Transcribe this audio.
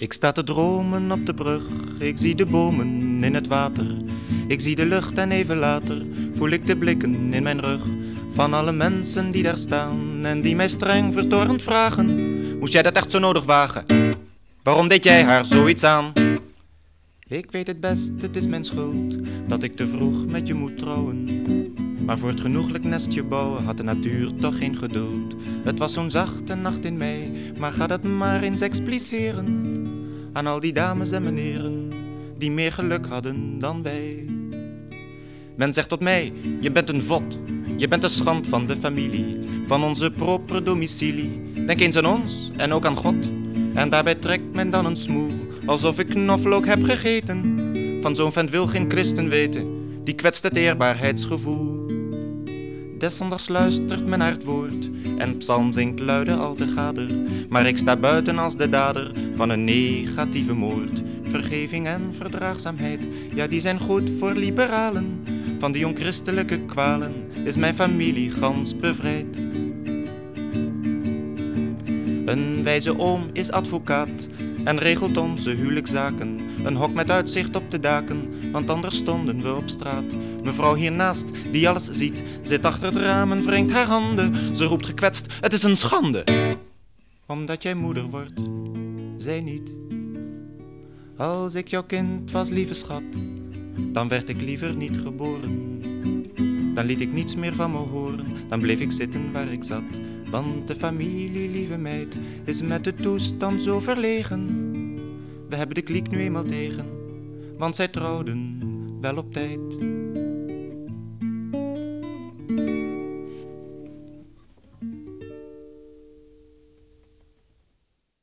Ik sta te dromen op de brug, ik zie de bomen in het water. Ik zie de lucht en even later voel ik de blikken in mijn rug van alle mensen die daar staan en die mij streng vertoornd vragen: moest jij dat echt zo nodig wagen? Waarom deed jij haar zoiets aan? Ik weet het best, het is mijn schuld dat ik te vroeg met je moet trouwen. Maar voor het genoeglijk nestje bouwen had de natuur toch geen geduld. Het was zo'n zachte nacht in mei, maar ga dat maar eens expliceren aan al die dames en meneren die meer geluk hadden dan wij. Men zegt tot mij, je bent een vod, je bent de schand van de familie, van onze propre domicilie. Denk eens aan ons en ook aan God. En daarbij trekt men dan een smoel, alsof ik knoflook heb gegeten. Van zo'n vent wil geen christen weten, die kwetst het eerbaarheidsgevoel. Desondanks luistert men naar het woord en psalm zingt luide al te gader. Maar ik sta buiten als de dader van een negatieve moord. Vergeving en verdraagzaamheid, ja die zijn goed voor liberalen. Van die onchristelijke kwalen is mijn familie gans bevrijd. Een wijze oom is advocaat en regelt onze huwelijkszaken. Een hok met uitzicht op de daken, want anders stonden we op straat. Mevrouw hiernaast, die alles ziet, zit achter het raam en wringt haar handen. Ze roept gekwetst, het is een schande. Omdat jij moeder wordt, zij niet. Als ik jouw kind was, lieve schat, dan werd ik liever niet geboren. Dan liet ik niets meer van me horen, dan bleef ik zitten waar ik zat. Want de familie, lieve meid, is met de toestand zo verlegen. We hebben de kliek nu eenmaal tegen, want zij trouwden wel op tijd.